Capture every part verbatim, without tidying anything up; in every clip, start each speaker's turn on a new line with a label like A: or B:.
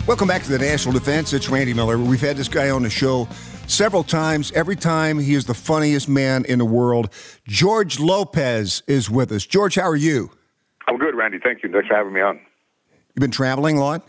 A: Welcome back to the National Defense. It's Randy Miller. We've had this guy on the show several times. Every time he is the funniest man in the world. George Lopez is with us. George, how are you?
B: I'm good, Randy. Thank you. Thanks for having me on.
A: You've been traveling a lot?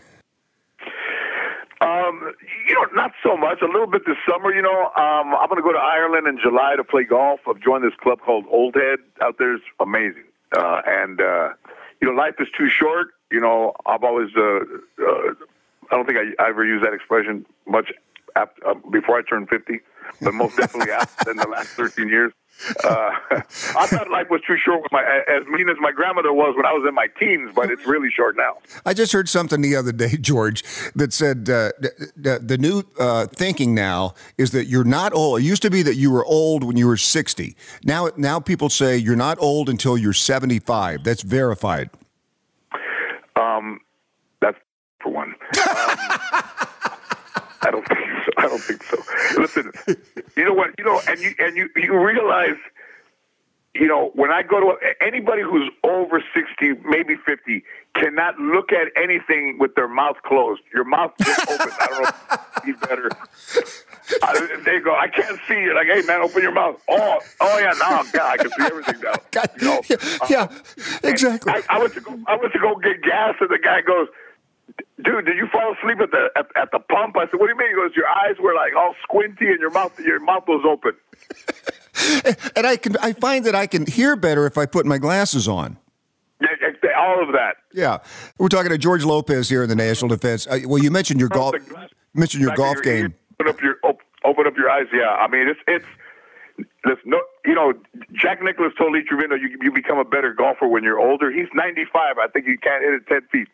B: Um, you know, not so much. A little bit this summer, you know. Um, I'm going to go to Ireland in July to play golf. I've joined this club called Old Head out there. It's amazing. Uh, and, uh, you know, life is too short. You know, I've always, uh, uh, I don't think I, I ever used that expression much after, uh, before I turned fifty, but most definitely after in the last thirteen years. Uh, I thought life was too short, with my, as mean as my grandmother was when I was in my teens, but it's really short now.
A: I just heard something the other day, George, that said uh, the, the new uh, thinking now is that you're not old. It used to be that you were old when you were sixty. Now, now people say you're not old until you're seventy-five. That's verified.
B: Um, that's for one. Um, I don't think so. I don't think so. Listen, you know what? You know, and you and you you realize, you know, when I go to anybody who's over sixty, maybe fifty, cannot look at anything with their mouth closed. Your mouth is open. I don't know. If you better. I, they go. I can't see you. Like, hey man, open your mouth. Oh, oh yeah, no, God, I can see everything now.
A: God,
B: you know?
A: yeah,
B: uh,
A: yeah, exactly.
B: I, I went to go. I went to go get gas, and the guy goes, "Dude, did you fall asleep at the at, at the pump?" I said, "What do you mean?" He goes, "Your eyes were like all squinty, and your mouth your mouth was open."
A: And I can I find that I can hear better if I put my glasses on.
B: Yeah, all of that.
A: Yeah, we're talking to George Lopez here in the National Defense. Uh, well, you mentioned your golf. Mentioned your golf game.
B: Open up your open up your eyes. Yeah, I mean it's it's. There's no, you know, Jack Nicklaus told Lee Trevino, you you become a better golfer when you're older. He's ninety-five. I think you can't hit it ten feet.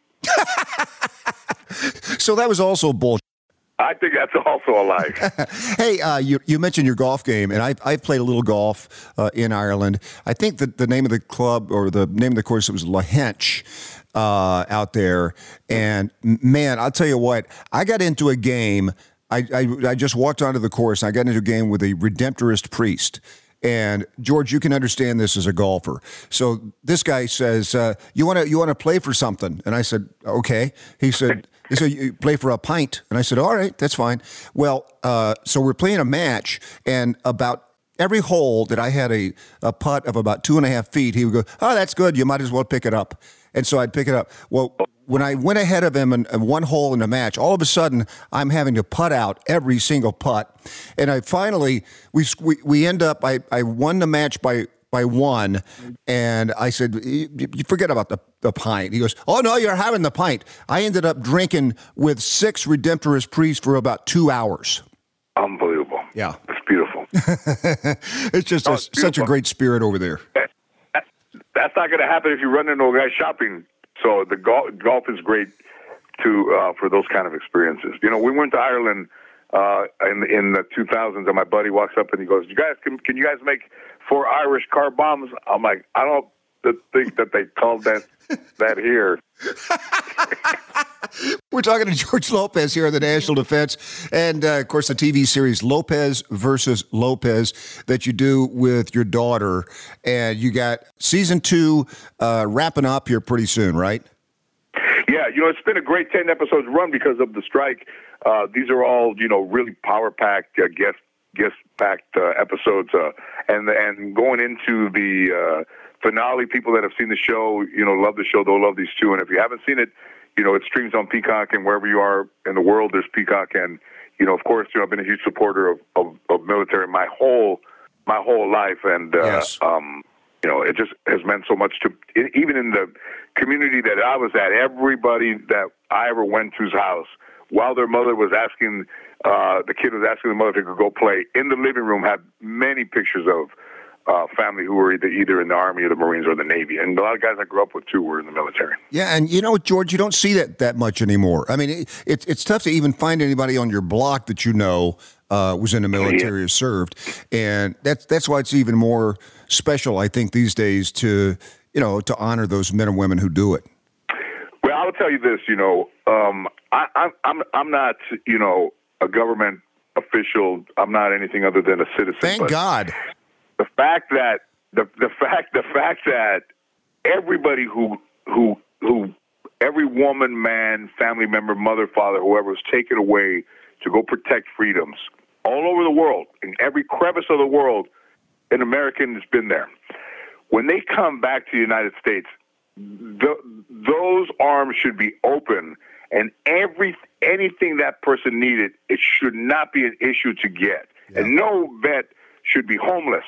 A: So that was also bullshit.
B: I think that's also a lie.
A: Hey, uh, you you mentioned your golf game, and I I played a little golf uh, in Ireland. I think that the name of the club or the name of the course was Lahinch uh, out there. And man, I'll tell you what, I got into a game. I, I I just walked onto the course, and I got into a game with a Redemptorist priest. And George, you can understand this as a golfer. So this guy says, uh, "You want to you want to play for something?" And I said, "Okay." He said, "He said you play for a pint." And I said, "All right, that's fine." Well, uh, so we're playing a match, and about every hole that I had a, a putt of about two and a half feet, he would go, "Oh, that's good. You might as well pick it up." And so I'd pick it up. Well, when I went ahead of him in, in one hole in the match, all of a sudden I'm having to putt out every single putt. And I finally, we we, we end up, I, I won the match by by one. And I said, you, you forget about the, the pint. He goes, "Oh, no, you're having the pint." I ended up drinking with six Redemptorist priests for about two hours.
B: Unbelievable.
A: Yeah.
B: It's beautiful.
A: It's just
B: oh,
A: a,
B: it's
A: such a great spirit over there.
B: That's not going to happen if you run into a guy shopping. So the golf, golf is great to uh, for those kind of experiences. You know, we went to Ireland uh, in in the two thousands, and my buddy walks up and he goes, "You guys, can, can you guys make four Irish car bombs?" I'm like, "I don't think that they called that that here."
A: We're talking to George Lopez here on the National Defense, and uh, of course the T V series Lopez versus Lopez that you do with your daughter, and you got season two uh, wrapping up here pretty soon, right?
B: Yeah, you know, it's been a great ten episodes run because of the strike. Uh, these are all, you know, really power packed, uh, guest guest packed uh, episodes, uh, and and going into the uh, finale, people that have seen the show, you know, love the show. They'll love these two, and if you haven't seen it, you know, it streams on Peacock, and wherever you are in the world, there's Peacock. And, you know, of course, you know, I've been a huge supporter of, of, of military my whole my whole life. And, uh,
A: yes.
B: um, you know, it just has meant so much to, even in the community that I was at, everybody that I ever went to's house, while their mother was asking, uh, the kid was asking the mother if he could go play, in the living room had many pictures of Uh, family who were either either in the Army or the Marines or the Navy. And a lot of guys I grew up with, too, were in the military.
A: Yeah, and you know, George, you don't see that that much anymore. I mean, it, it's it's tough to even find anybody on your block that you know uh, was in the military or served. And that's, that's why it's even more special, I think, these days to, you know, to honor those men and women who do it.
B: Well, I'll tell you this, you know, um, I, I'm, I'm, I'm not, you know, a government official. I'm not anything other than a citizen.
A: Thank God.
B: The fact that the the fact the fact that everybody who who who every woman, man, family member, mother, father, whoever was taken away to go protect freedoms all over the world, in every crevice of the world, an American has been there. When they come back to the United States, the, those arms should be open, and every anything that person needed, it should not be an issue to get. Yeah. And no vet should be homeless,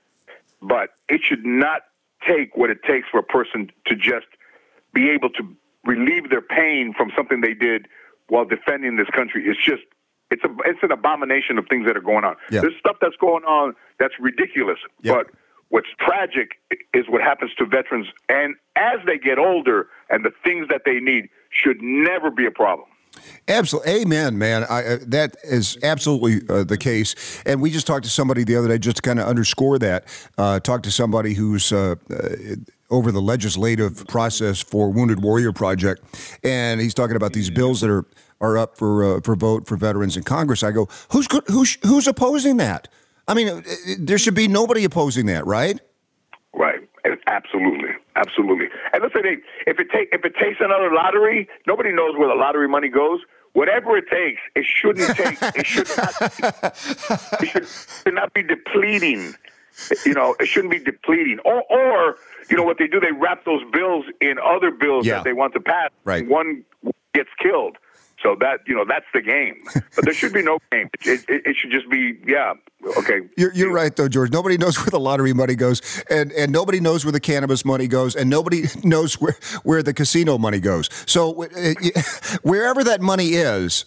B: but it should not take what it takes for a person to just be able to relieve their pain from something they did while defending this country. It's just, it's a, it's an abomination of things that are going on. Yeah. There's stuff that's going on that's ridiculous, yeah. but what's tragic is what happens to veterans, and as they get older, and the things that they need should never be a problem.
A: Absolutely. Amen, man. I, uh, that is absolutely uh, the case. And we just talked to somebody the other day just to kind of underscore that. Uh, talked to somebody who's uh, uh, over the legislative process for Wounded Warrior Project, and he's talking about these bills that are are up for uh, for vote for veterans in Congress. I go, who's who's who's opposing that? I mean, there should be nobody opposing that, right?
B: Right. Absolutely. Absolutely. And listen, if it take if it takes another lottery, nobody knows where the lottery money goes. Whatever it takes, it shouldn't take. It should not. It should, should not be depleting. You know, it shouldn't be depleting. Or, or you know, what they do, they wrap those bills in other bills yeah. that they want to pass.
A: Right.
B: One gets killed. So that, you know, that's the game. But there should be no game. It, it, it should just be, yeah, okay.
A: You're, you're right, though, George. Nobody knows where the lottery money goes, and, and nobody knows where the cannabis money goes, and nobody knows where, where the casino money goes. So uh, wherever that money is,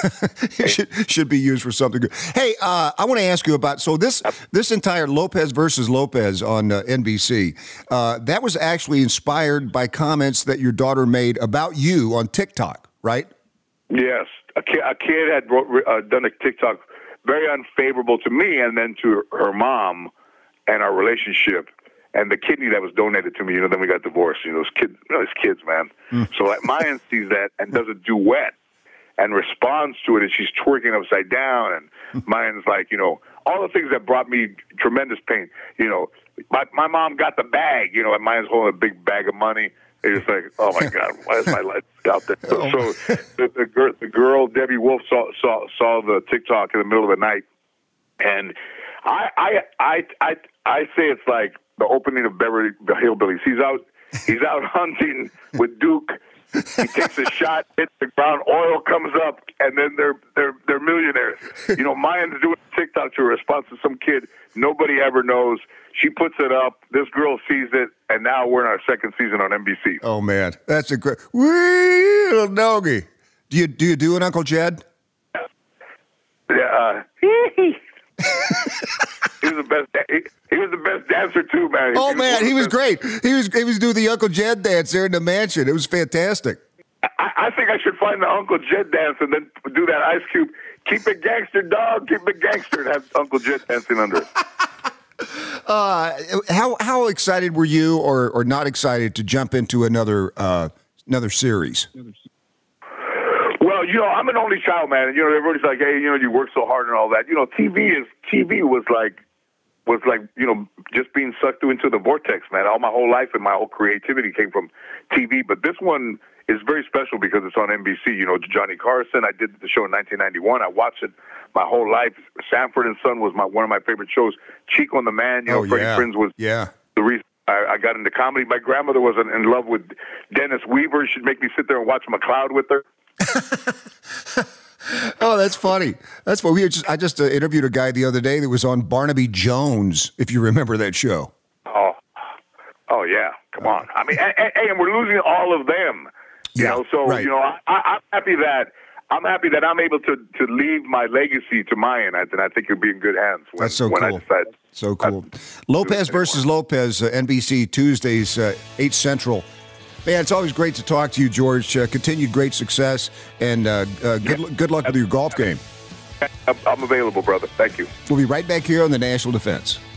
A: it should, should be used for something good. Hey, uh, I want to ask you about, so this this entire Lopez versus Lopez on uh, N B C, uh, that was actually inspired by comments that your daughter made about you on TikTok, right?
B: Yes, a kid, a kid had wrote, uh, done a TikTok very unfavorable to me and then to her mom and our relationship and the kidney that was donated to me. You know, then we got divorced. You know, those kids, you know, those kids, man. Mm. So like, Mayan sees that and does a duet and responds to it, and she's twerking upside down. And Mayan's like, you know, all the things that brought me tremendous pain. You know, my my mom got the bag. You know, and Mayan's holding a big bag of money. It's like, oh my God, why is my life out there? So, so the, the, girl, the girl, Debbie Wolf, saw, saw saw the TikTok in the middle of the night, and I I I I, I say it's like the opening of Beverly Hillbillies. He's out he's out hunting with Duke. He takes a shot, hits the ground, oil comes up, and then they're they're they're millionaires. You know, Mayan's doing TikTok to a response to some kid nobody ever knows. She puts it up. This girl sees it, and now we're in our second season on N B C.
A: Oh man, that's a great wee little doggy. Do you do you do an Uncle Jed?
B: Yeah. Uh, he was the best. He, he was the best dancer too, man.
A: Oh
B: he
A: man, he was great. He was he was doing the Uncle Jed dance there in the mansion. It was fantastic.
B: I, I think I should find the Uncle Jed dance and then do that Ice Cube. Keep it gangster, dog. Keep it gangster, and have Uncle Jed dancing under it.
A: Uh, how how excited were you, or or not excited, to jump into another uh, another series?
B: Well, you know, I'm an only child, man, and you know, everybody's like, "Hey, you know, you work so hard and all that." You know, T V is T V was like was like you know just being sucked into the vortex, man. All my whole life and my whole creativity came from T V, but this one is very special because it's on N B C. You know, Johnny Carson. I did the show in nineteen ninety-one. I watched it my whole life. Sanford and Son was my one of my favorite shows. Chico and the Man, you know,
A: oh,
B: Freddie
A: yeah.
B: Prinze was
A: yeah.
B: the reason I, I got into comedy. My grandmother was in, in love with Dennis Weaver. She'd make me sit there and watch McCloud with her.
A: Oh, that's funny. That's what we just. I just uh, interviewed a guy the other day that was on Barnaby Jones. If you remember that show.
B: Oh, oh yeah. Come on. I mean, and, and we're losing all of them. You
A: yeah,
B: know, so
A: right.
B: you know, I, I'm happy that I'm happy that I'm able to to leave my legacy to Mayan, and I think it'll be in good hands. When,
A: That's so
B: when
A: cool.
B: I decide.
A: So cool. Lopez versus Lopez, uh, N B C Tuesdays, uh, eight Central. Man, it's always great to talk to you, George. Uh, continued great success, and uh, uh, good, yeah. good luck with your golf game.
B: I'm available, brother. Thank you.
A: We'll be right back here on the National Defense.